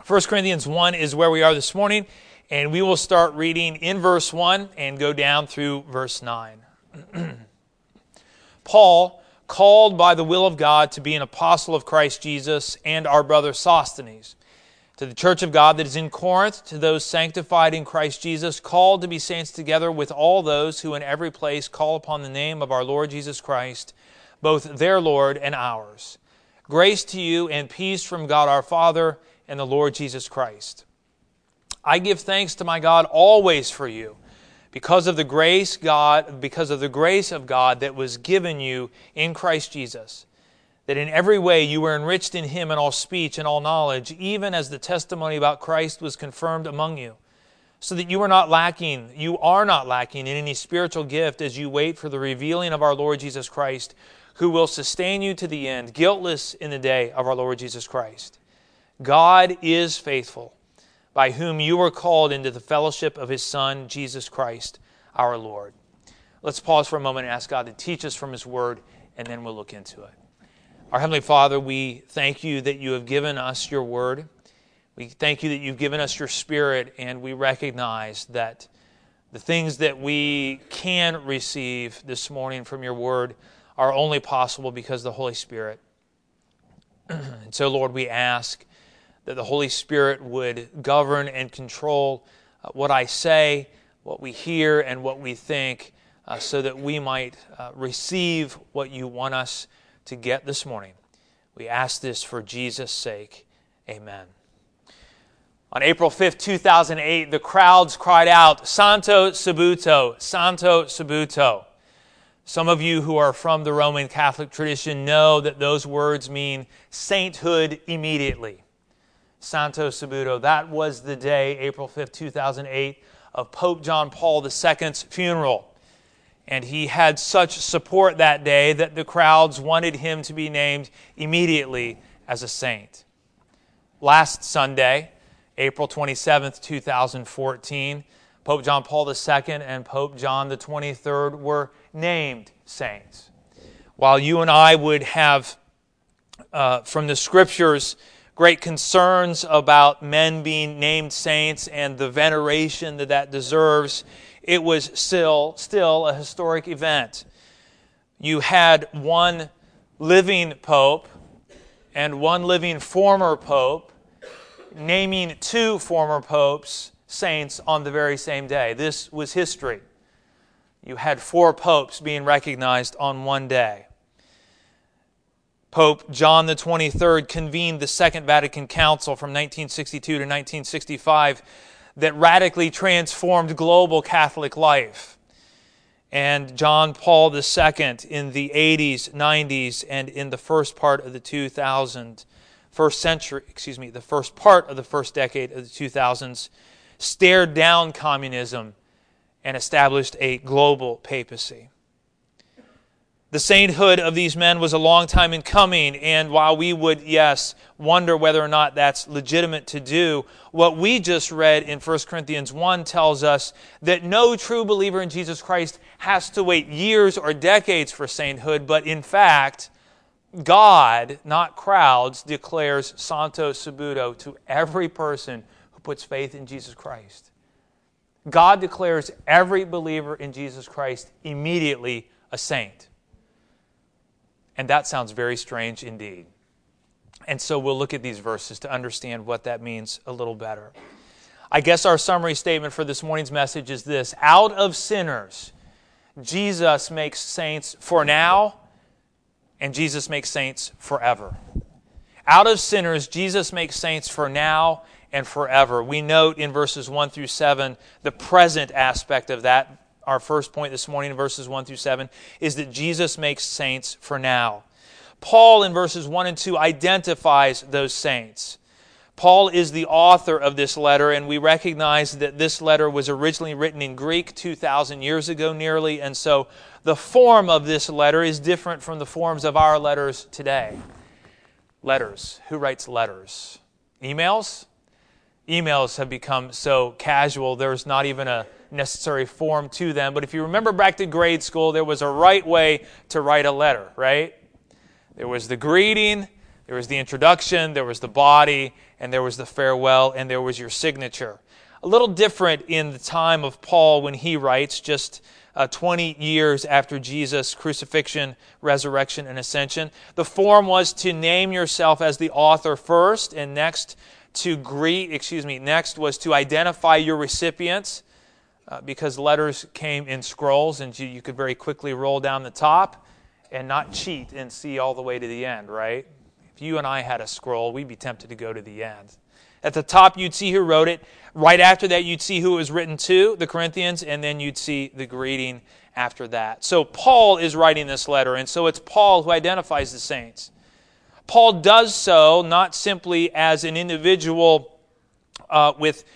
1 Corinthians 1 is where we are this morning, and we will start reading in verse 1 and go down through verse 9. Paul, called by the will of God to be an apostle of Christ Jesus, and our brother Sosthenes, to the church of God that is in Corinth, to those sanctified in Christ Jesus, called to be saints together with all those who in every place call upon the name of our Lord Jesus Christ, both their Lord and ours. Grace to you and peace from God our Father and the Lord Jesus Christ. I give thanks to my God always for you, because of the grace of God that was given you in Christ Jesus, that in every way you were enriched in Him in all speech and all knowledge, even as the testimony about Christ was confirmed among you, so that you are not lacking in any spiritual gift as you wait for the revealing of our Lord Jesus Christ, who will sustain you to the end, guiltless in the day of our Lord Jesus Christ. God is faithful, by whom you were called into the fellowship of His Son, Jesus Christ, our Lord. Let's pause for a moment and ask God to teach us from His Word, and then we'll look into it. Our Heavenly Father, we thank you that you have given us your Word. We thank you that you've given us your Spirit, and we recognize that the things that we can receive this morning from your Word are only possible because of the Holy Spirit. And so, Lord, we ask that the Holy Spirit would govern and control what I say, what we hear, and what we think, so that we might receive what you want us to get this morning. We ask this for Jesus' sake. Amen. On April 5th, 2008, the crowds cried out, "Santo Subito, Santo Subito." Some of you who are from the Roman Catholic tradition know that those words mean sainthood immediately. Santo Subito. That was the day, April 5th, 2008, of Pope John Paul II's funeral. And he had such support that day that the crowds wanted him to be named immediately as a saint. Last Sunday, April 27th, 2014, Pope John Paul II and Pope John the 23rd were named saints. While you and I would have, from the Scriptures, great concerns about men being named saints and the veneration that deserves, it was still a historic event. You had one living pope and one living former pope naming two former popes saints on the very same day. This was history. You had four popes being recognized on one day. Pope John the 23rd convened the Second Vatican Council from 1962 to 1965 that radically transformed global Catholic life. And John Paul II in the 80s, 90s, and in the first part of the first part of the first decade of the 2000s, stared down communism and established a global papacy. The sainthood of these men was a long time in coming, and while we would, wonder whether or not that's legitimate to do, what we just read in 1 Corinthians 1 tells us that no true believer in Jesus Christ has to wait years or decades for sainthood, but in fact, God, not crowds, declares Santo Subito to every person who puts faith in Jesus Christ. God declares every believer in Jesus Christ immediately a saint. And that sounds very strange indeed. And so we'll look at these verses to understand what that means a little better. I guess our summary statement for this morning's message is this: out of sinners, Jesus makes saints for now, and Jesus makes saints forever. Out of sinners, Jesus makes saints for now and forever. We note in verses 1 through 7 the present aspect of that. Our first point this morning in verses 1 through 7 is that Jesus makes saints for now. Paul in verses 1 and 2 identifies those saints. Paul is the author of this letter, and we recognize that this letter was originally written in Greek 2,000 years ago nearly, and so the form of this letter is different from the forms of our letters today. Letters. Who writes letters? Emails? Emails have become so casual, there's not even a necessary form to them. But if you remember back to grade school, there was a right way to write a letter, right? There was the greeting, there was the introduction, there was the body, and there was the farewell, and there was your signature. A little different in the time of Paul when he writes, just 20 years after Jesus' crucifixion, resurrection, and ascension. The form was to name yourself as the author first, and next was to identify your recipients, because letters came in scrolls, and you could very quickly roll down the top and not cheat and see all the way to the end, right? If you and I had a scroll, we'd be tempted to go to the end. At the top, you'd see who wrote it. Right after that, you'd see who it was written to, the Corinthians, and then you'd see the greeting after that. So Paul is writing this letter, and so it's Paul who identifies the saints. Paul does so not simply as an individual with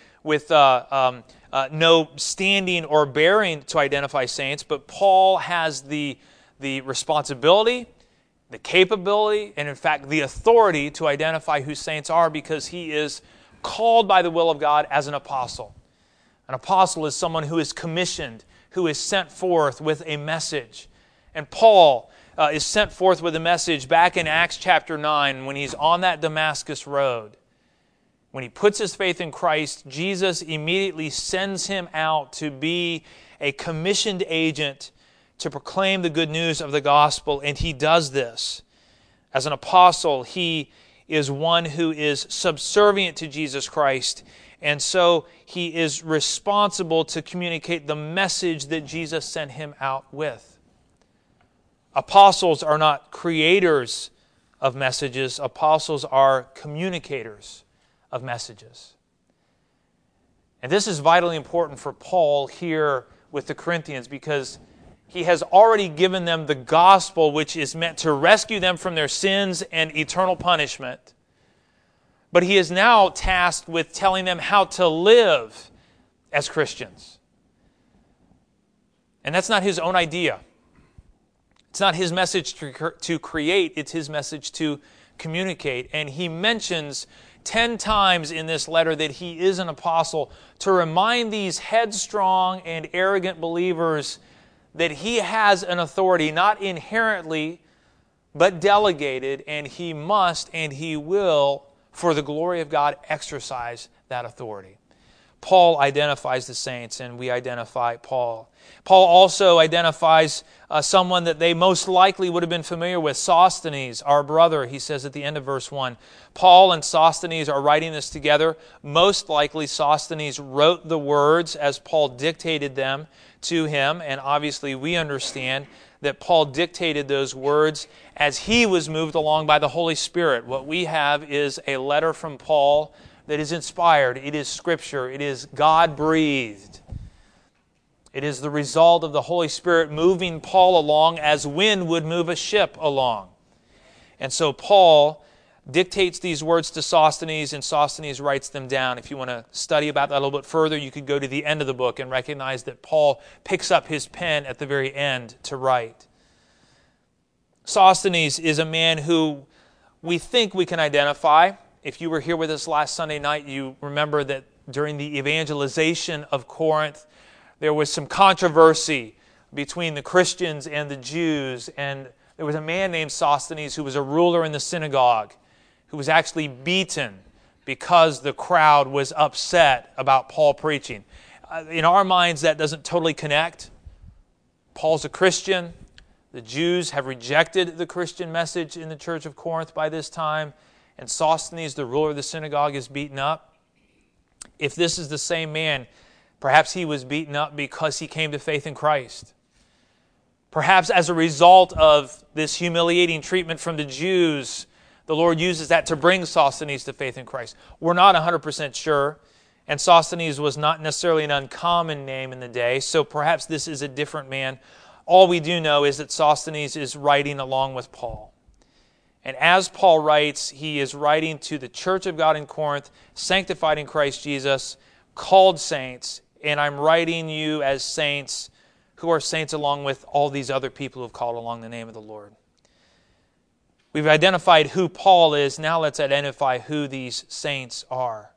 no standing or bearing to identify saints, but Paul has the responsibility, the capability, and in fact the authority to identify who saints are, because he is called by the will of God as an apostle. An apostle is someone who is commissioned, who is sent forth with a message. And Paul is sent forth with a message back in Acts chapter 9 when he's on that Damascus road. When he puts his faith in Christ, Jesus immediately sends him out to be a commissioned agent to proclaim the good news of the gospel, and he does this. As an apostle, he is one who is subservient to Jesus Christ, and so he is responsible to communicate the message that Jesus sent him out with. Apostles are not creators of messages. Apostles are communicators of messages. And this is vitally important for Paul here with the Corinthians, because he has already given them the gospel, which is meant to rescue them from their sins and eternal punishment. But he is now tasked with telling them how to live as Christians. And that's not his own idea. It's not his message to create, it's his message to communicate. And he mentions 10 times in this letter that he is an apostle, to remind these headstrong and arrogant believers that he has an authority, not inherently, but delegated, and he must and he will, for the glory of God, exercise that authority. Paul identifies the saints, and we identify Paul. Paul also identifies someone that they most likely would have been familiar with, Sosthenes, our brother, he says at the end of verse 1. Paul and Sosthenes are writing this together. Most likely Sosthenes wrote the words as Paul dictated them to him, and obviously we understand that Paul dictated those words as he was moved along by the Holy Spirit. What we have is a letter from Paul that is inspired. It is Scripture. It is God-breathed. It is the result of the Holy Spirit moving Paul along as wind would move a ship along. And so Paul dictates these words to Sosthenes, and Sosthenes writes them down. If you want to study about that a little bit further, you could go to the end of the book and recognize that Paul picks up his pen at the very end to write. Sosthenes is a man who we think we can identify. If you were here with us last Sunday night, you remember that during the evangelization of Corinth, there was some controversy between the Christians and the Jews, and there was a man named Sosthenes who was a ruler in the synagogue, who was actually beaten because the crowd was upset about Paul preaching. In our minds, that doesn't totally connect. Paul's a Christian. The Jews have rejected the Christian message in the church of Corinth by this time, and Sosthenes, the ruler of the synagogue, is beaten up. If this is the same man, perhaps he was beaten up because he came to faith in Christ. Perhaps as a result of this humiliating treatment from the Jews, the Lord uses that to bring Sosthenes to faith in Christ. We're not 100% sure, and Sosthenes was not necessarily an uncommon name in the day, so perhaps this is a different man. All we do know is that Sosthenes is writing along with Paul. And as Paul writes, he is writing to the church of God in Corinth, sanctified in Christ Jesus, called saints, and I'm writing you as saints who are saints along with all these other people who have called along the name of the Lord. We've identified who Paul is. Now let's identify who these saints are.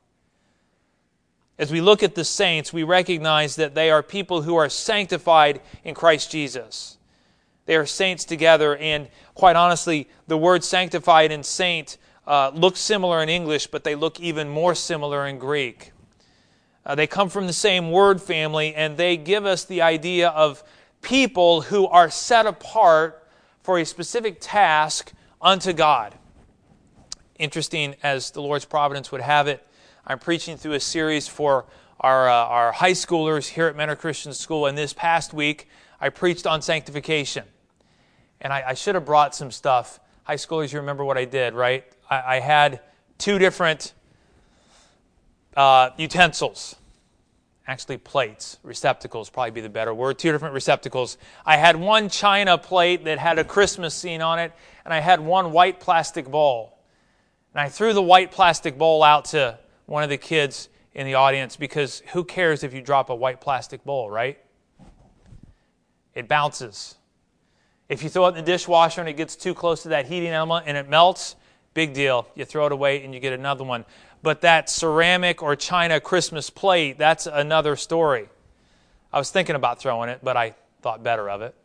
As we look at the saints, we recognize that they are people who are sanctified in Christ Jesus. They are saints together, and quite honestly, the word sanctified and saint look similar in English, but they look even more similar in Greek. They come from the same word family, and they give us the idea of people who are set apart for a specific task unto God. Interesting, as the Lord's providence would have it, I'm preaching through a series for our high schoolers here at Mentor Christian School, and this past week I preached on sanctification. And I should have brought some stuff. High schoolers, you remember what I did, right? I had two different utensils. Actually, plates. Receptacles probably be the better word. Two different receptacles. I had one china plate that had a Christmas scene on it, and I had one white plastic bowl. And I threw the white plastic bowl out to one of the kids in the audience, because who cares if you drop a white plastic bowl, right? It bounces. If you throw it in the dishwasher and it gets too close to that heating element and it melts, big deal. You throw it away and you get another one. But that ceramic or china Christmas plate, that's another story. I was thinking about throwing it, but I thought better of it.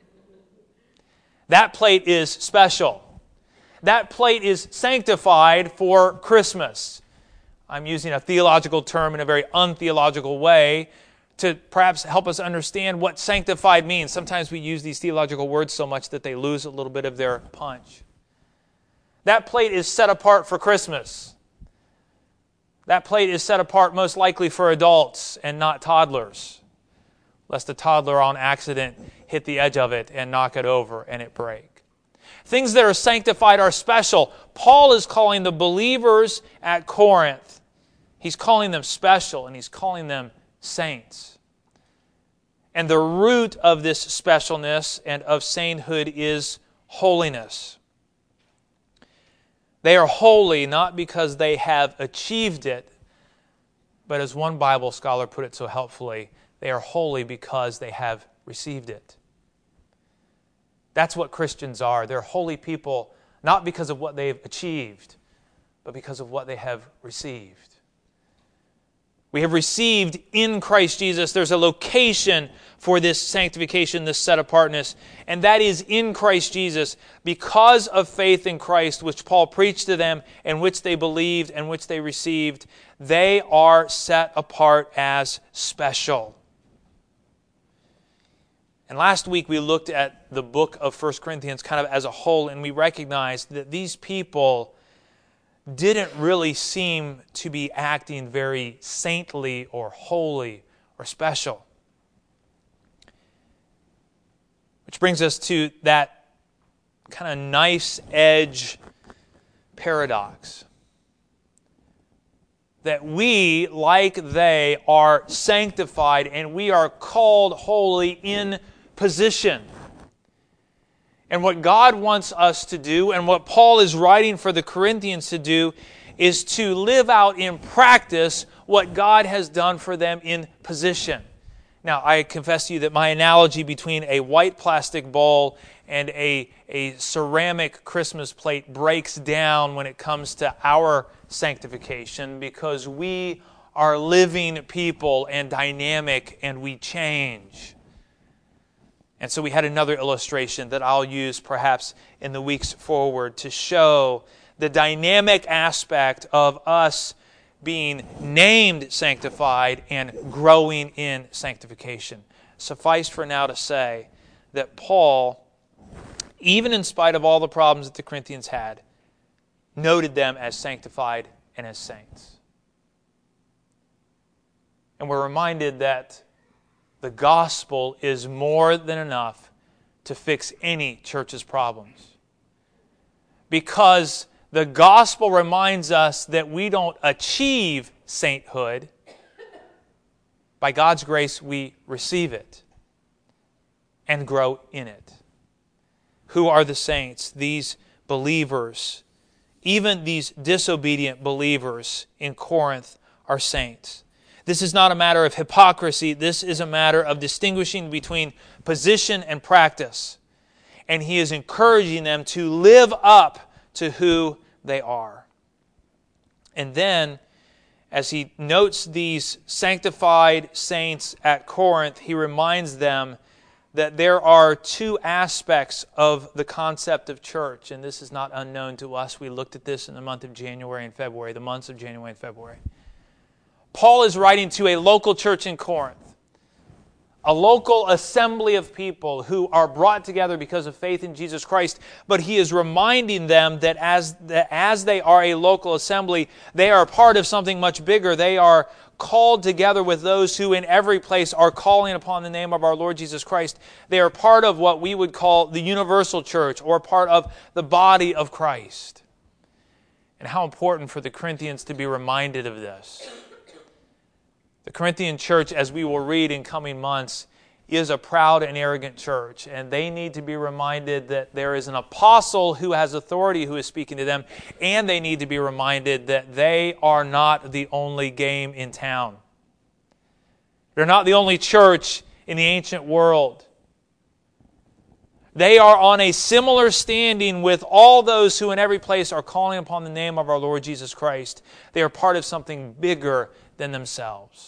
That plate is special. That plate is sanctified for Christmas. I'm using a theological term in a very untheological way to perhaps help us understand what sanctified means. Sometimes we use these theological words so much that they lose a little bit of their punch. That plate is set apart for Christmas. That plate is set apart most likely for adults and not toddlers, lest a toddler on accident hit the edge of it and knock it over and it break. Things that are sanctified are special. Paul is calling the believers at Corinth, he's calling them special, and he's calling them saints. And the root of this specialness and of sainthood is holiness. They are holy not because they have achieved it, but as one Bible scholar put it so helpfully, they are holy because they have received it. That's what Christians are. They're holy people not because of what they've achieved, but because of what they have received. We have received in Christ Jesus. There's a location for this sanctification, this set-apartness, and that is in Christ Jesus because of faith in Christ, which Paul preached to them and which they believed and which they received. They are set apart as special. And last week we looked at the book of 1 Corinthians kind of as a whole, and we recognized that these people didn't really seem to be acting very saintly or holy or special. Which brings us to that kind of nice edge paradox. That we, like they, are sanctified and we are called holy in position. And what God wants us to do, and what Paul is writing for the Corinthians to do, is to live out in practice what God has done for them in position. Now, I confess to you that my analogy between a white plastic bowl and a ceramic Christmas plate breaks down when it comes to our sanctification, because we are living people and dynamic and we change. And so we had another illustration that I'll use perhaps in the weeks forward to show the dynamic aspect of us being named sanctified and growing in sanctification. Suffice for now to say that Paul, even in spite of all the problems that the Corinthians had, noted them as sanctified and as saints. And we're reminded that the gospel is more than enough to fix any church's problems. Because the gospel reminds us that we don't achieve sainthood. By God's grace, we receive it and grow in it. Who are the saints? These believers, even these disobedient believers in Corinth, are saints. This is not a matter of hypocrisy. This is a matter of distinguishing between position and practice. And he is encouraging them to live up to who they are. And then, as he notes these sanctified saints at Corinth, he reminds them that there are two aspects of the concept of church, and this is not unknown to us. We looked at this in the month of January and February, the months of January and February. Paul is writing to a local church in Corinth, a local assembly of people who are brought together because of faith in Jesus Christ, but he is reminding them that as they are a local assembly, they are part of something much bigger. They are called together with those who in every place are calling upon the name of our Lord Jesus Christ. They are part of what we would call the universal church, or part of the body of Christ. And how important for the Corinthians to be reminded of this. The Corinthian church, as we will read in coming months, is a proud and arrogant church, and they need to be reminded that there is an apostle who has authority who is speaking to them, and they need to be reminded that they are not the only game in town. They're not the only church in the ancient world. They are on a similar standing with all those who in every place are calling upon the name of our Lord Jesus Christ. They are part of something bigger than themselves.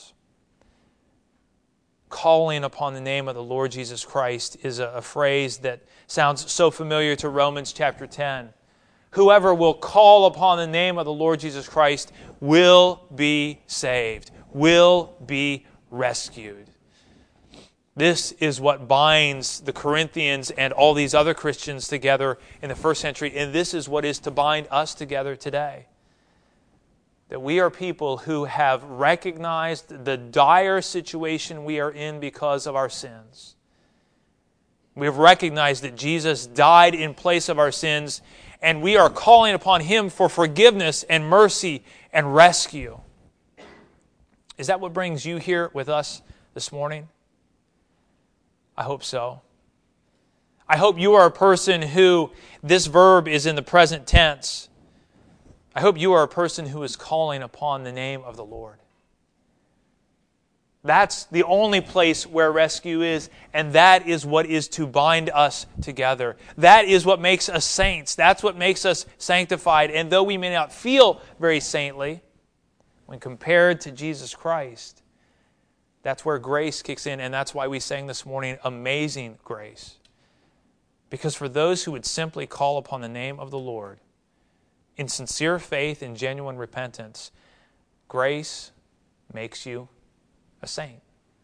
Calling upon the name of the Lord Jesus Christ is a phrase that sounds so familiar to Romans chapter 10. Whoever will call upon the name of the Lord Jesus Christ will be saved, will be rescued. This is what binds the Corinthians and all these other Christians together in the first century, and this is what is to bind us together today. That we are people who have recognized the dire situation we are in because of our sins. We have recognized that Jesus died in place of our sins, and we are calling upon Him for forgiveness and mercy and rescue. Is that what brings you here with us this morning? I hope so. I hope you are a person who this verb is in the present tense. I hope you are a person who is calling upon the name of the Lord. That's the only place where rescue is, and that is what is to bind us together. That is what makes us saints. That's what makes us sanctified. And though we may not feel very saintly when compared to Jesus Christ, that's where grace kicks in, and that's why we sang this morning, Amazing Grace. Because for those who would simply call upon the name of the Lord, in sincere faith and genuine repentance, grace makes you a saint.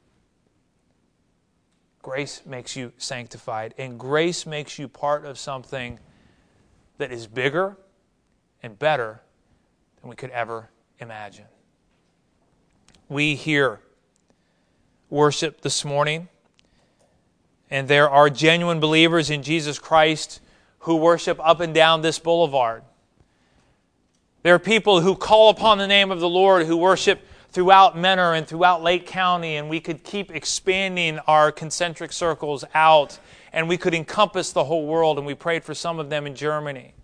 Grace makes you sanctified, and grace makes you part of something that is bigger and better than we could ever imagine. We here worship this morning, and there are genuine believers in Jesus Christ who worship up and down this boulevard. There are people who call upon the name of the Lord, who worship throughout Menor and throughout Lake County, and we could keep expanding our concentric circles out, and we could encompass the whole world, and we prayed for some of them in Germany.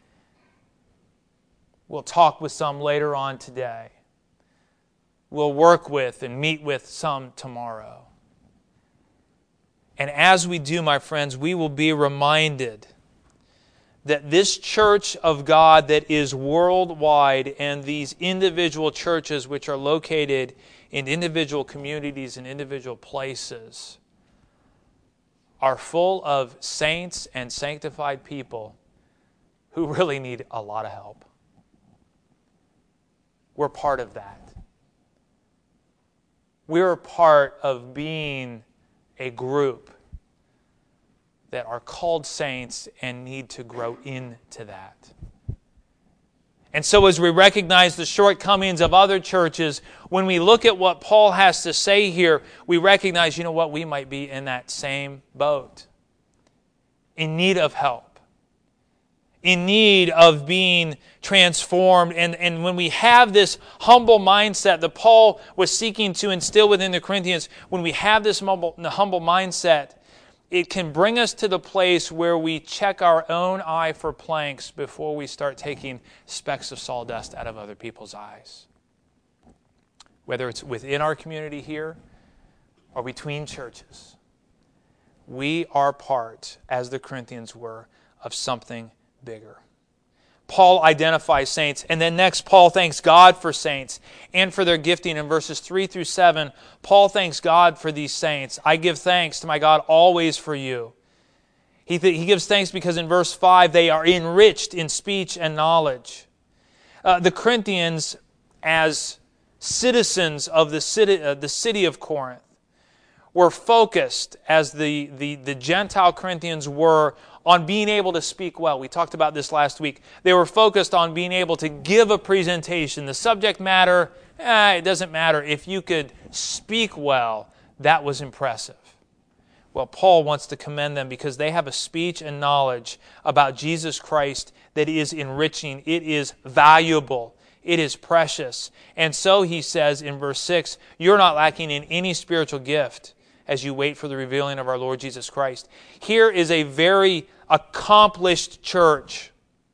We'll talk with some later on today. We'll work with and meet with some tomorrow. And as we do, my friends, we will be reminded that this church of God that is worldwide, and these individual churches which are located in individual communities and individual places, are full of saints and sanctified people who really need a lot of help. We're part of that. We're a part of being a group that are called saints and need to grow into that. And so as we recognize the shortcomings of other churches, when we look at what Paul has to say here, we recognize, you know what, we might be in that same boat, in need of help, in need of being transformed. And when we have this humble mindset that Paul was seeking to instill within the Corinthians, when we have this humble mindset, it can bring us to the place where we check our own eye for planks before we start taking specks of sawdust out of other people's eyes. Whether it's within our community here or between churches, we are part, as the Corinthians were, of something bigger. Paul identifies saints. And then next, Paul thanks God for saints and for their gifting. In verses 3 through 7, Paul thanks God for these saints. I give thanks to my God always for you. He gives thanks because in verse 5, they are enriched in speech and knowledge. The Corinthians, as citizens of the city of Corinth, were focused, as the Gentile Corinthians were, on being able to speak well. We talked about this last week. They were focused on being able to give a presentation. The subject matter, it doesn't matter. If you could speak well, that was impressive. Well, Paul wants to commend them because they have a speech and knowledge about Jesus Christ that is enriching. It is valuable. It is precious. And so he says in verse 6, you're not lacking in any spiritual gift as you wait for the revealing of our Lord Jesus Christ. Here is a very accomplished church.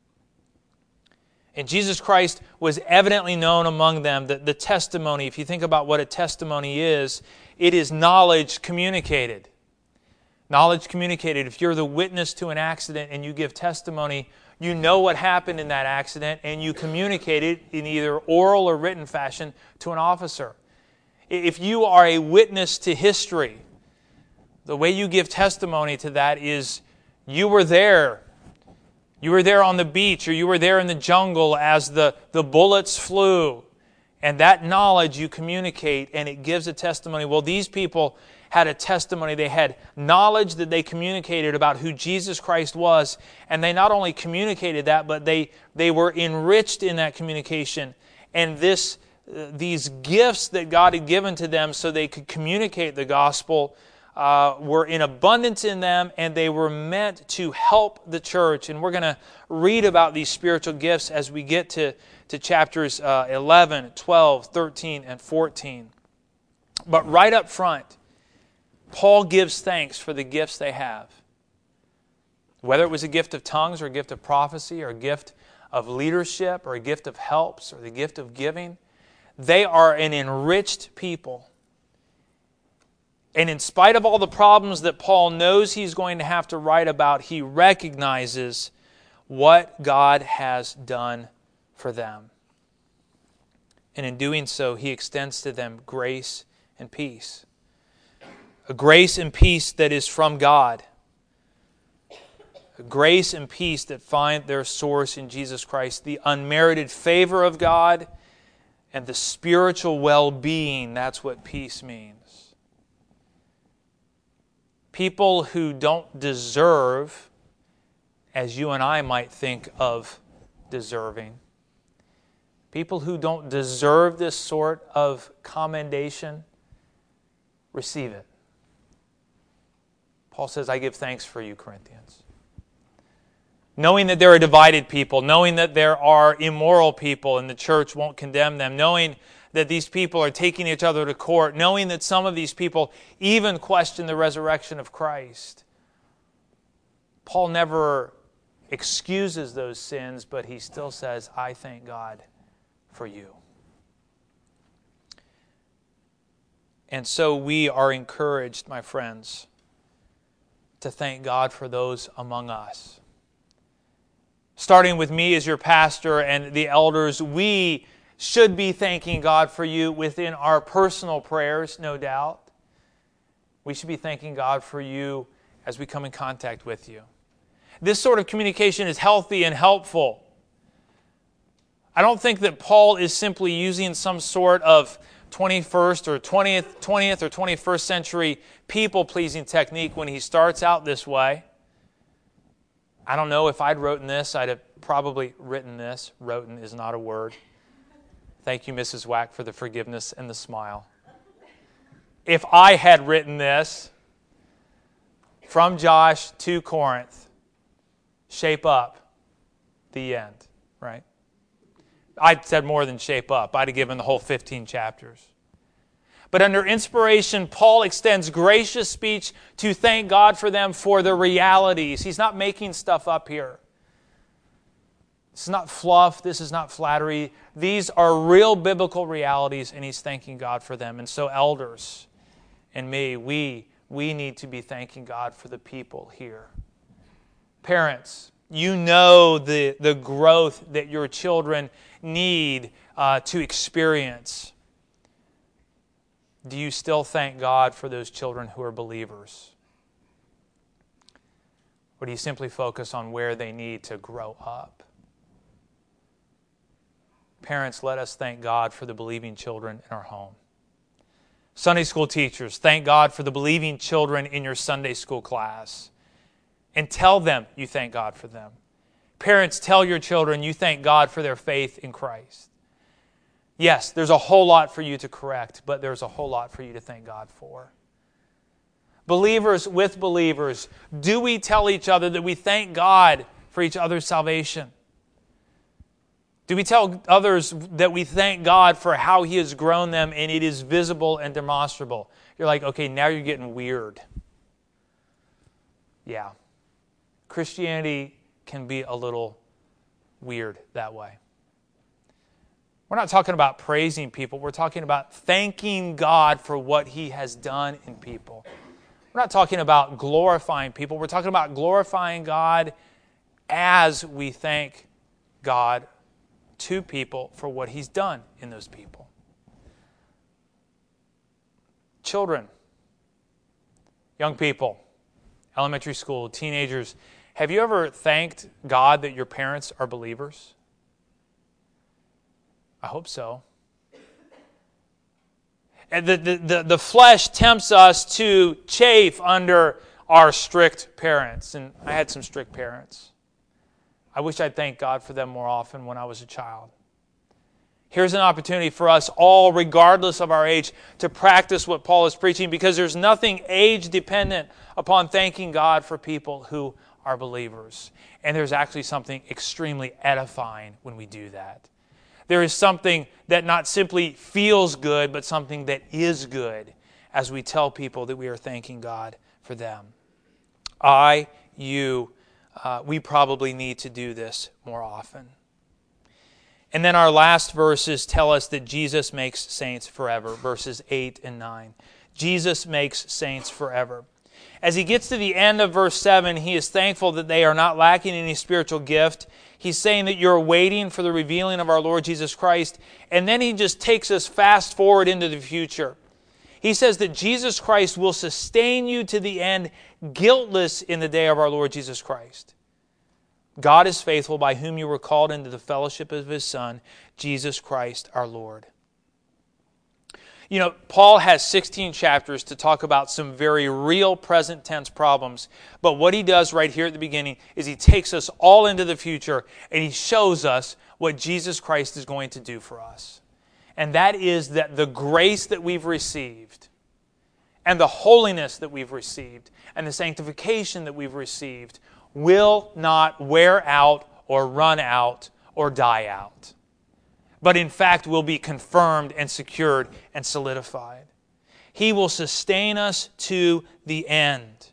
And Jesus Christ was evidently known among them. The testimony, if you think about what a testimony is, it is knowledge communicated. Knowledge communicated. If you're the witness to an accident and you give testimony, you know what happened in that accident and you communicate it in either oral or written fashion to an officer. If you are a witness to history, the way you give testimony to that is you were there. You were there on the beach, or you were there in the jungle as the bullets flew. And that knowledge you communicate, and it gives a testimony. Well, these people had a testimony. They had knowledge that they communicated about who Jesus Christ was. And they not only communicated that, but they were enriched in that communication. And these gifts that God had given to them so they could communicate the gospel were in abundance in them, and they were meant to help the church. And we're going to read about these spiritual gifts as we get to chapters 11, 12, 13, and 14. But right up front, Paul gives thanks for the gifts they have. Whether it was a gift of tongues or a gift of prophecy or a gift of leadership or a gift of helps or the gift of giving, they are an enriched people. And in spite of all the problems that Paul knows he's going to have to write about, he recognizes what God has done for them. And in doing so, he extends to them grace and peace. A grace and peace that is from God. A grace and peace that find their source in Jesus Christ. The unmerited favor of God and the spiritual well-being, that's what peace means. People who don't deserve, as you and I might think of deserving. People who don't deserve this sort of commendation, receive it. Paul says, I give thanks for you, Corinthians. Knowing that there are divided people, knowing that there are immoral people and the church won't condemn them, knowing that these people are taking each other to court, knowing that some of these people even question the resurrection of Christ. Paul never excuses those sins, but he still says, I thank God for you. And so we are encouraged, my friends, to thank God for those among us. Starting with me as your pastor and the elders, we should be thanking God for you within our personal prayers, no doubt. We should be thanking God for you as we come in contact with you. This sort of communication is healthy and helpful. I don't think that Paul is simply using some sort of 21st or 20th or 21st century people-pleasing technique when he starts out this way. I don't know if I'd written this. I'd have probably written this. Wroten is not a word. Thank you, Mrs. Wack, for the forgiveness and the smile. If I had written this, from Josh to Corinth, shape up, the end, right? I'd said more than shape up. I'd have given the whole 15 chapters. But under inspiration, Paul extends gracious speech to thank God for them for the realities. He's not making stuff up here. This is not fluff. This is not flattery. These are real biblical realities, and he's thanking God for them. And so elders and me, we need to be thanking God for the people here. Parents, You know the growth that your children need to experience. Do you still thank God for those children who are believers? Or do you simply focus on where they need to grow up? Parents, let us thank God for the believing children in our home. Sunday school teachers, thank God for the believing children in your Sunday school class. And tell them you thank God for them. Parents, tell your children you thank God for their faith in Christ. Yes, there's a whole lot for you to correct, but there's a whole lot for you to thank God for. Believers with believers, do we tell each other that we thank God for each other's salvation? Do we tell others that we thank God for how He has grown them and it is visible and demonstrable? You're like, okay, now you're getting weird. Yeah. Christianity can be a little weird that way. We're not talking about praising people. We're talking about thanking God for what He has done in people. We're not talking about glorifying people. We're talking about glorifying God as we thank God to people for what He's done in those people. Children, young people, elementary school, teenagers, have you ever thanked God that your parents are believers? I hope so. And the flesh tempts us to chafe under our strict parents. And I had some strict parents. I wish I'd thanked God for them more often when I was a child. Here's an opportunity for us all, regardless of our age, to practice what Paul is preaching, because there's nothing age-dependent upon thanking God for people who are believers. And there's actually something extremely edifying when we do that. There is something that not simply feels good, but something that is good as we tell people that we are thanking God for them. We probably need to do this more often. And then our last verses tell us that Jesus makes saints forever, verses 8 and 9. Jesus makes saints forever. As he gets to the end of verse 7, he is thankful that they are not lacking any spiritual gift. He's saying that you're waiting for the revealing of our Lord Jesus Christ. And then he just takes us fast forward into the future. He says that Jesus Christ will sustain you to the end, guiltless in the day of our Lord Jesus Christ. God is faithful, by whom you were called into the fellowship of His Son, Jesus Christ our Lord. You know, Paul has 16 chapters to talk about some very real present tense problems. But what he does right here at the beginning is he takes us all into the future and he shows us what Jesus Christ is going to do for us. And that is that the grace that we've received and the holiness that we've received and the sanctification that we've received will not wear out or run out or die out, but in fact will be confirmed and secured and solidified. He will sustain us to the end.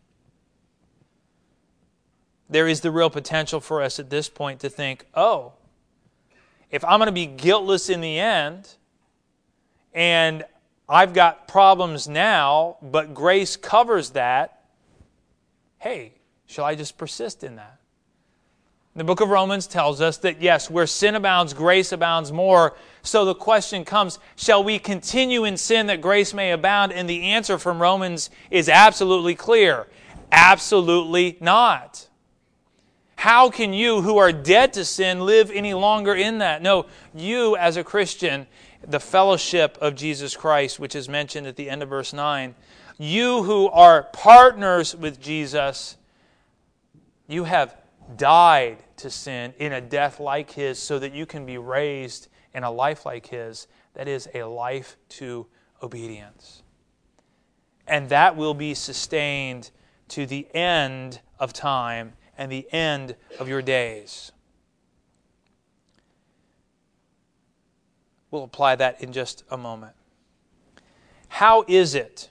There is the real potential for us at this point to think, oh, if I'm going to be guiltless in the end, and I've got problems now, but grace covers that, hey, shall I just persist in that? The book of Romans tells us that, yes, where sin abounds, grace abounds more. So the question comes, shall we continue in sin that grace may abound? And the answer from Romans is absolutely clear. Absolutely not. How can you who are dead to sin live any longer in that? No, you as a Christian, the fellowship of Jesus Christ, which is mentioned at the end of verse 9, you who are partners with Jesus, you have died to sin in a death like His so that you can be raised in a life like His. That is a life to obedience. And that will be sustained to the end of time and the end of your days. We'll apply that in just a moment. How is it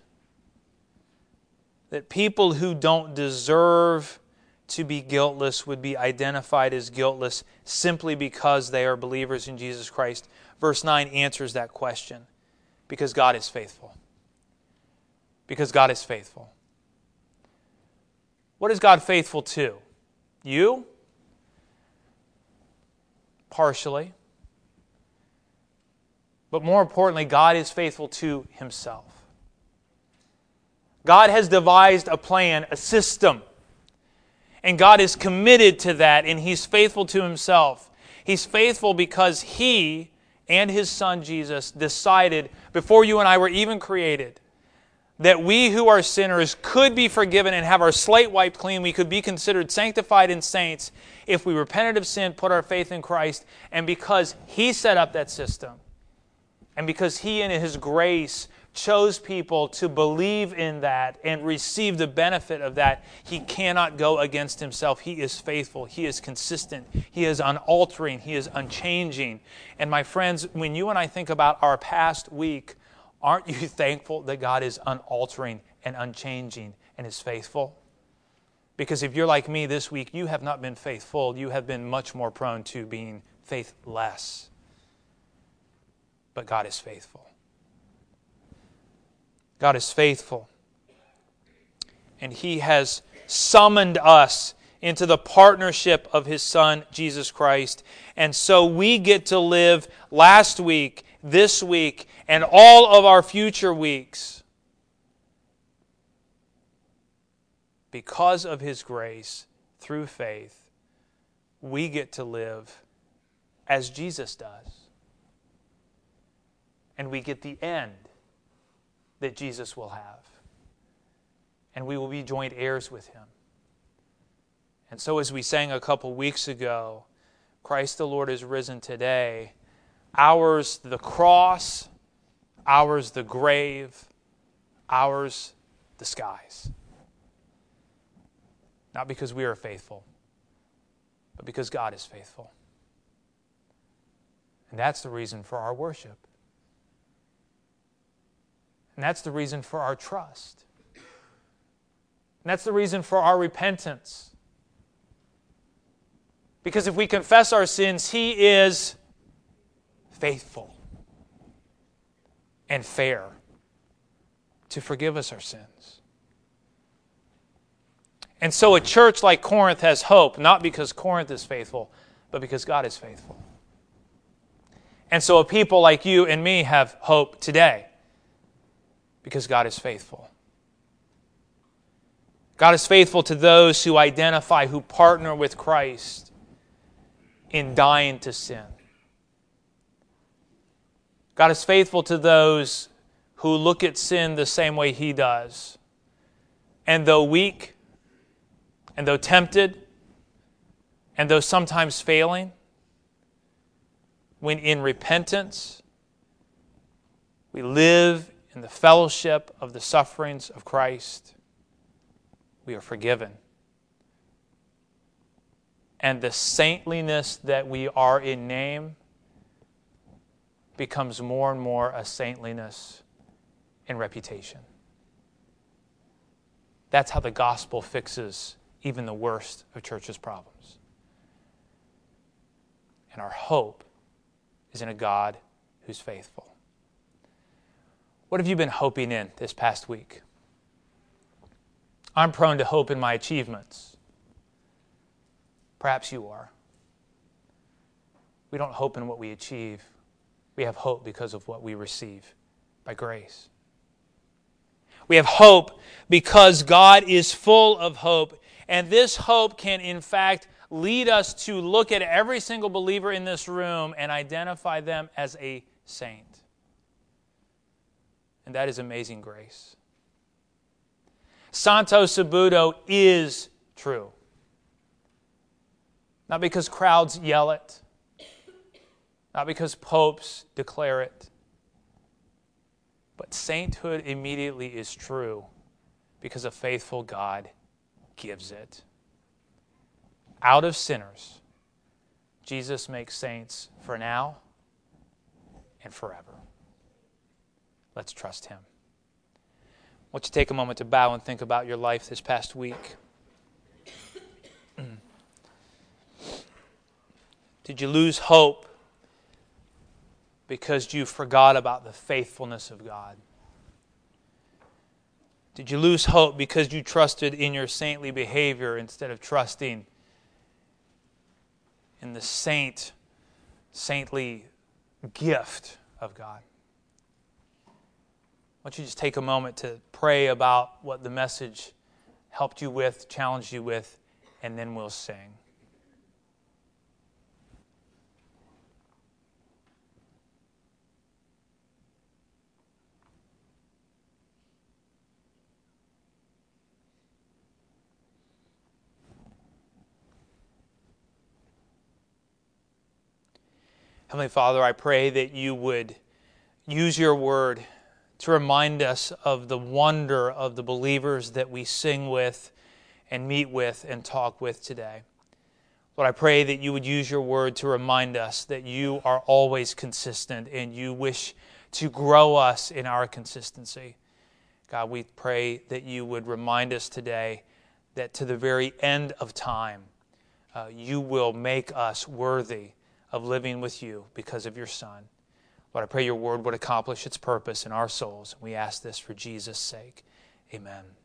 that people who don't deserve to be guiltless would be identified as guiltless simply because they are believers in Jesus Christ? Verse 9 answers that question. Because God is faithful. Because God is faithful. What is God faithful to? You? partially. But more importantly, God is faithful to Himself. God has devised a plan, a system. And God is committed to that, and He's faithful to Himself. He's faithful because He and His Son Jesus decided, before you and I were even created, that we who are sinners could be forgiven and have our slate wiped clean. We could be considered sanctified and saints if we repented of sin, put our faith in Christ, and because He set up that system, and because He in His grace chose people to believe in that and receive the benefit of that, He cannot go against Himself. He is faithful. He is consistent. He is unaltering. He is unchanging. And my friends, when you and I think about our past week, aren't you thankful that God is unaltering and unchanging and is faithful? Because if you're like me this week, you have not been faithful. You have been much more prone to being faithless. But God is faithful. God is faithful. And He has summoned us into the partnership of His Son, Jesus Christ. And so we get to live last week, this week, and all of our future weeks because of His grace, through faith. We get to live as Jesus does. And we get the end that Jesus will have. And we will be joint heirs with Him. And so as we sang a couple weeks ago, Christ the Lord is risen today. Ours the cross, ours the grave, ours the skies. Not because we are faithful, but because God is faithful. And that's the reason for our worship. And that's the reason for our trust. And that's the reason for our repentance. Because if we confess our sins, He is faithful and fair to forgive us our sins. And so a church like Corinth has hope, not because Corinth is faithful, but because God is faithful. And so a people like you and me have hope today, because God is faithful. God is faithful to those who identify, who partner with Christ in dying to sin. God is faithful to those who look at sin the same way He does. And though weak, and though tempted, and though sometimes failing, when in repentance, we live in the fellowship of the sufferings of Christ, we are forgiven. And the saintliness that we are in name becomes more and more a saintliness in reputation. That's how the gospel fixes even the worst of church's problems. And our hope is in a God who's faithful. What have you been hoping in this past week? I'm prone to hope in my achievements. Perhaps you are. We don't hope in what we achieve. We have hope because of what we receive by grace. We have hope because God is full of hope. And this hope can, in fact, lead us to look at every single believer in this room and identify them as a saint. And that is amazing grace. Santo Sabuto is true. Not because crowds yell it, not because popes declare it, but sainthood immediately is true because a faithful God gives it. Out of sinners, Jesus makes saints for now and forever. Let's trust Him. I want you to take a moment to bow and think about your life this past week. Did you lose hope because you forgot about the faithfulness of God? Did you lose hope because you trusted in your saintly behavior instead of trusting in the saint saintly gift of God. Why don't you just take a moment to pray about what the message helped you with, challenged you with, and then we'll sing. Heavenly Father, I pray that you would use your word to remind us of the wonder of the believers that we sing with and meet with and talk with today. Lord, I pray that you would use your word to remind us that you are always consistent and you wish to grow us in our consistency. God, we pray that you would remind us today that to the very end of time, you will make us worthy of living with you because of your Son. Lord, I pray your word would accomplish its purpose in our souls. We ask this for Jesus' sake. Amen.